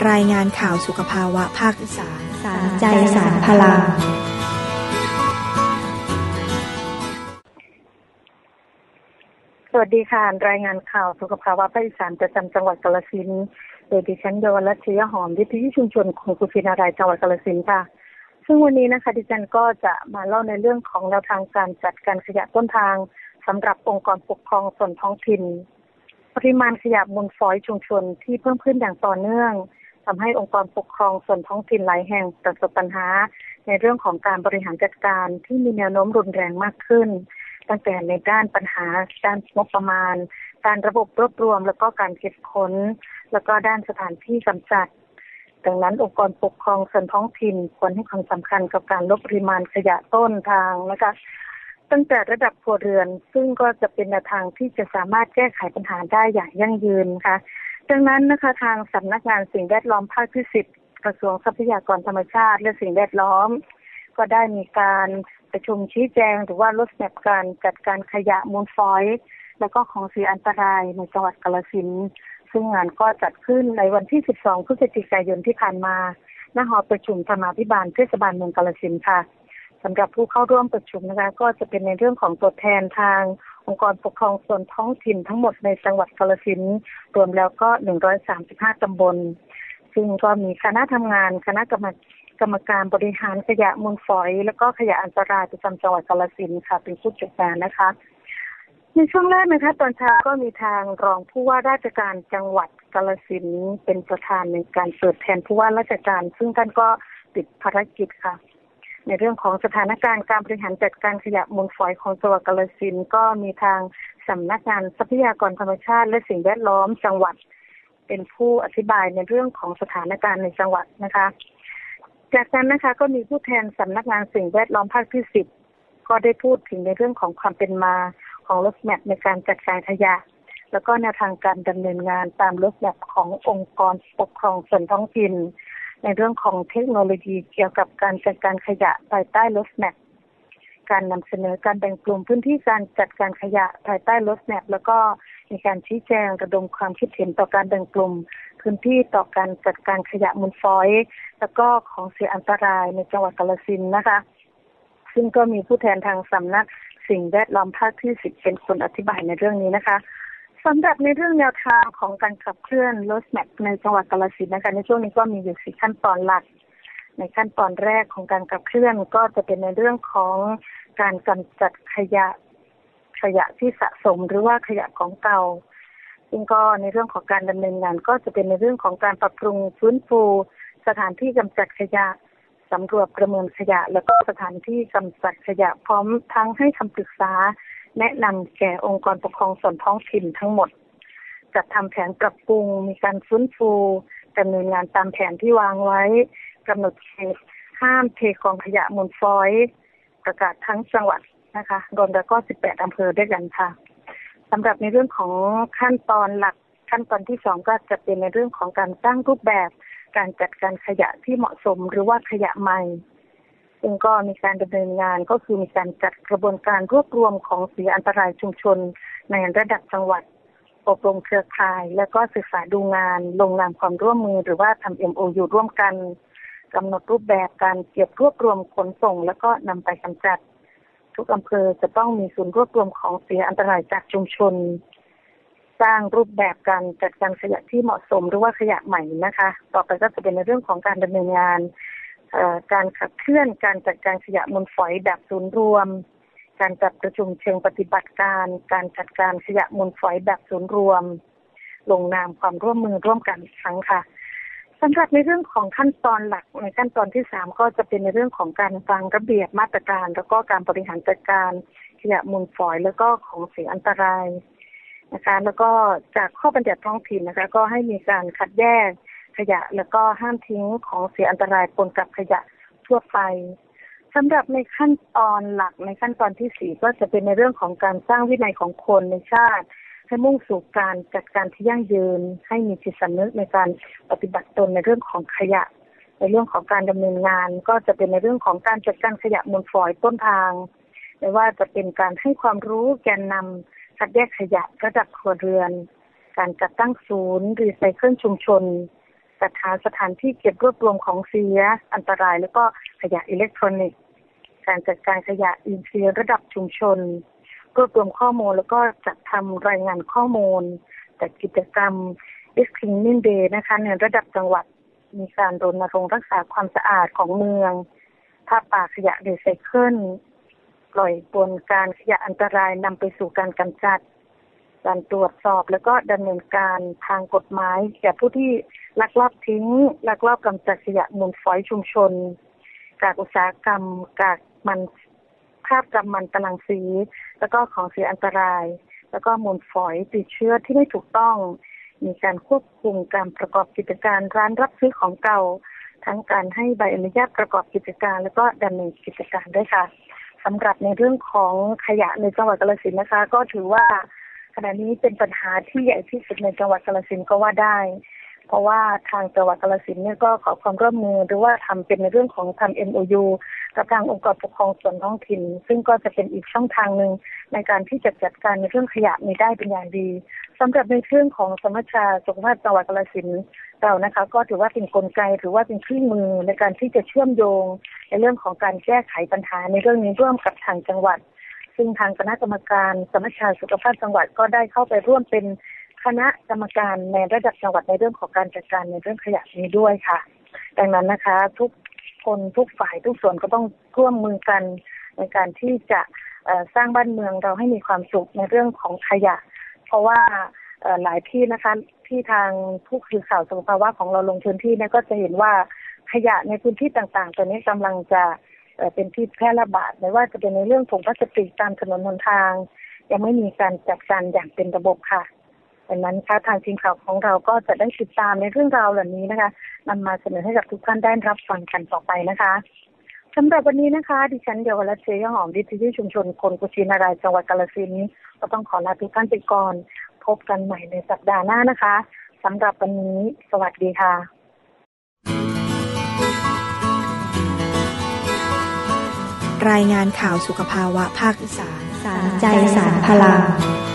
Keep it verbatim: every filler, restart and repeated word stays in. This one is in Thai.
รายงานข่าวสุขภาวะภาคอีสานสารใจสารพลังสวัสดีค่ะรายงานข่าวสุขภาวะภาคอีสานประจำจังหวัดกาฬสินธุ์โดยดิฉันเยาวรัตน์ เชื้อหอมวิทยุชุมชนของกุชินารายจังหวัดกาฬสินธุ์ค่ะซึ่งวันนี้นะคะดิฉันก็จะมาเล่าในเรื่องของแนวทางการจัดการขยะต้นทางสำหรับองค์กรปกครองส่วนท้องถิ่นปริมาณขยะมูลฝอยชุมชนที่เพิ่มขึ้นอย่างต่อเนื่องทำให้องค์กรปกครองส่วนท้องถิ่นหลายแห่งประสบปัญหาในเรื่องของการบริหารจัดการที่มีแนวโน้มรุนแรงมากขึ้นตั้งแต่ในด้านปัญหาด้านงบประมาณการระบบรวบรวมแล้วก็การเก็บค้นแล้วก็ด้านสถานที่กำจัดดังนั้นองค์กรปกครองส่วนท้องถิ่นควรให้ความสำคัญกับการลดปริมาณขยะต้นทางนะคะตั้งแต่ระดับครัวเรือนซึ่งก็จะเป็นแนวทางที่จะสามารถแก้ไขปัญหาได้อย่างยั่งยืนค่ะดังนั้นนะคะทางสำนักงานสิ่งแวดล้อมภาคที่สิบกระทรวงทรัพยากรธรรมชาติและสิ่งแวดล้อมก็ได้มีการประชุมชี้แจงหรือว่าลดแมพการจัดการขยะมูลฝอยแล้วก็ของเสียอันตรายในจังหวัดกาฬสินธุ์ซึ่งงานก็จัดขึ้นในวันที่สิบสองพฤศจิกายนที่ผ่านมาณหอประชุมธรรมาภิบาลเทศบาลเมืองกาฬสินธุ์ค่ะสำหรับผู้เข้าร่วมประชุมนะคะก็จะเป็นในเรื่องของตัวแทนทางองค์กรปกครองส่วนท้องถิ่นทั้งหมดในจังหวัดกาฬสินธุ์รวมแล้วก็หนึ่งร้อยสามสิบห้าตำบลซึ่งก็มีคณะทำงานคณะกรรมกรรมการบริหารขยะมูลฝอยแล้วก็ขยะอันตรายประจำจังหวัดกาฬสินธุ์ค่ะเป็นผู้จัดการนะคะในช่วงแรกนะคะตอนเช้าก็มีทางรองผู้ว่าราชการจังหวัดกาฬสินธุ์เป็นประธานในการเปิดแทนผู้ว่าราชการซึ่งท่านก็ติดภารกิจค่ะในเรื่องของสถานการณ์การบริหารจัดการขยะมูลฝอยของจังหวัดกาฬสินธุ์ก็มีทางสำนักงานทรัพยากรธรรมชาติและสิ่งแวดล้อมจังหวัดเป็นผู้อธิบายในเรื่องของสถานการณ์ในจังหวัดนะคะจากนั้นนะคะก็มีผู้แทนสำนักงานสิ่งแวดล้อมภาคที่สิบก็ได้พูดถึงในเรื่องของความเป็นมาของรถแมพในการจัดการขยะแล้วก็แนวทางการดำเนินงานตามรถแมพขององค์กรปกครองส่วนท้องถิ่นในเรื่องของเทคโนโลยีเกี่ยวกับการจัดการขยะภายใต้รถแมพการนำเสนอการแบ่งกลุ่มพื้นที่การจัดการขยะภายใต้รถแมพแล้วก็มีการชี้แจงระดมความคิดเห็นต่อการแบ่งกลุ่มพื้นที่ต่อการจัดการขยะมูลฝอยแล้วก็ของเสียอันตรายในจังหวัดกาฬสินธุ์นะคะซึ่งก็มีผู้แทนทางสำนักสิ่งแวดล้อมภาคที่สิบเป็นคนอธิบายในเรื่องนี้นะคะสำหรับในเรื่องแนวทางของการขับเคลื่อนรถแมพในจังหวัดกาฬสินธุ์นะคะในช่วงนี้ก็มีอยู่สี่ขั้นตอนหลักในขั้นตอนแรกของการขับเคลื่อนก็จะเป็นในเรื่องของการกำจัดขยะขยะที่สะสมหรือว่าขยะของเก่าซึ่งก็ในเรื่องของการดำเนินงานก็จะเป็นในเรื่องของการปรับปรุงฟื้นฟูสถานที่กำจัดขยะสำรวจประเมินขยะแล้วก็สถานที่กำจัดขยะพร้อมทั้งให้คำปรึกษาแนะนำแก่องค์กรปกครองส่วนท้องถิ่นทั้งหมดจัดทำแผนปรับปรุงมีการฟื้นฟูดำเนินงานตามแผนที่วางไว้กำหนดเขตห้ามเทกองขยะมูลฝอยประกาศทั้งจังหวัดนะคะรวมแล้วก็สิบแปดอำเภอด้วยกันค่ะสำหรับในเรื่องของขั้นตอนหลักขั้นตอนที่สองก็จะเป็นในเรื่องของการสร้างรูปแบบการจัดการขยะที่เหมาะสมหรือว่าขยะใหม่ซึ่งก็มีการดำเนินงานก็คือมีการจัดกระบวนการรวบรวมของเสียอันตรายชุมชนในระดับจังหวัดอบรมเครือข่ายและก็ศึกษาดูงานลงนามความร่วมมือหรือว่าทำ เอ็ม โอ ยู ร่วมกันกำหนดรูปแบบการเก็บรวบรวมขนส่งแล้วก็นำไปกำจัดทุกอำเภอจะต้องมีศูนย์รวบรวมของเสียอันตรายจากชุมชนสร้างรูปแบบการจัดการขยะที่เหมาะสมหรือว่าขยะใหม่นะคะต่อไปก็จะเป็นในเรื่องของการดำเนินงานการขับเคลื่อนการจัดการขยะมูลฝอยแบบศูนย์รวมการจัดประชุมเชิงปฏิบัติการการจัดการขยะมูลฝอยแบบศูนย์รวมลงนามความร่วมมือร่วมกันอีกครั้งค่ะสำหรับในเรื่องของขั้นตอนหลักในขั้นตอนที่สามก็จะเป็นในเรื่องของการวางระเบียบมาตรการแล้วก็การบริหารจัดการขยะมูลฝอยแล้วก็ของเสียอันตรายนะคะแล้วก็จากข้อบัญญัติท้องถิ่นนะคะก็ให้มีการคัดแยกขยะแล้วก็ห้ามทิ้งของเสียอันตรายปนกับขยะทั่วไปสำหรับในขั้นตอนหลักในขั้นตอนที่สี่ก็จะเป็นในเรื่องของการสร้างวินัยของคนในชาติให้มุ่งสู่การจัดการที่ยั่งยืนให้มีจิตสำนึกในการปฏิบัติตนในเรื่องของขยะในเรื่องของการดำเนินงานก็จะเป็นในเรื่องของการจัดการขยะมูลฝอยต้นทางไม่ว่าจะเป็นการให้ความรู้แกนนำคัดแยกขยะระดับครัวเรือนการจัดตั้งศูนย์รีไซเคิลชุมชนจัดหาสถานที่เก็บรวบรวมของเสียอันตรายแล้วก็ขยะอิเล็กทรอนิกส์การจัดการขยะอินทรีย์ระดับชุมชนรวบรวมข้อมูลแล้วก็จัดทำรายงานข้อมูลจัดกิจกรรม Cleaning Day นะคะในระดับจังหวัดมีการรณรงค์รักษาความสะอาดของเมืองถ้าป่าขยะรีไซเคิลปล่อยปนการขยะอันตรายนำไปสู่การกำจัดการตรวจสอบแล้วก็ดำเนินการทางกฎหมายแก่ผู้ที่ลักลอบทิ้งลักลอบกำจัดขยะมูลฝอยชุมชนกากอุตสาหกรรมกากมันคราบกำมันตะลังสีแล้วก็ของเสียอันตรายแล้วก็มูลฝอยติดเชื้อที่ไม่ถูกต้องมีการควบคุมการประกอบกิจการร้านรับซื้อของเก่าทั้งการให้ใบอนุญาตประกอบกิจการแล้วก็ดำเนินกิจการด้วยค่ะสำหรับในเรื่องของขยะในจังหวัดกาฬสินธุ์นะคะก็ถือว่าขณะนี้เป็นปัญหาที่ใหญ่ที่สุดในจังหวัดกาฬสินธุ์ก็ว่าได้เพราะว่าทางจังหวัดกาฬสินธุ์เนี่ยก็ขอความร่วมมือหรือว่าทำเป็นในเรื่องของทำ เอ็ม โอ ยู กับทางองค์กรปกครองส่วนท้องถิ่นซึ่งก็จะเป็นอีกช่องทางหนึ่งในการที่จะจัดการในเรื่องขยะนี้ได้เป็นอย่างดีสำหรับในเรื่องของสมัชชาสุขภาพจังหวัดกาฬสินธุ์เรานะคะก็ถือว่าเป็นกลไกหรือว่าเป็นเครื่องมือในการที่จะเชื่อมโยงในเรื่องของการแก้ไขปัญหาในเรื่องนี้ร่วมกับทางจังหวัดซึ่งทางคณะกรรมการสมัชชาสุขภาพจังหวัดก็ได้เข้าไปร่วมเป็นคณะกรรมการในระดับจังหวัดในเรื่องของการจัดการในเรื่องขยะนี้ด้วยค่ะดังนั้นนะคะทุกคนทุกฝ่ายทุกส่วนก็ต้องร่วมมือกันในการที่จะสร้างบ้านเมืองเราให้มีความสุขในเรื่องของขยะเพราะว่าหลายที่นะคะที่ทางผู้สื่อข่าวสุขภาวะของเราลงพื้นที่เนี่ยก็จะเห็นว่าขยะในพื้นที่ต่างๆตอนนี้กำลังจะเป็นที่แพร่ระบาดไม่ว่าจะเป็นในเรื่องถุงพลาสติกตามถนนหนทางยังไม่มีการจัดการอย่างเป็นระบบค่ะดังนั้นค่ะทางทีมข่าวของเราก็จะได้ติดตามในเรื่องราวเหล่านี้นะคะนำมาเสนอให้กับทุกท่านได้รับฟังกันต่อไปนะคะสำหรับวันนี้นะคะดิฉันเยาวรัตน์เชยหอมวิทยุชุมชนคนกุชินารายจังหวัดกาฬสินธุ์ก็ต้องขอลาทุกท่านไปก่อนพบกันใหม่ในสัปดาห์หน้านะคะสำหรับวันนี้สวัสดีค่ะรายงานข่าวสุขภาวะภาคอีสานสารใจสารพลัง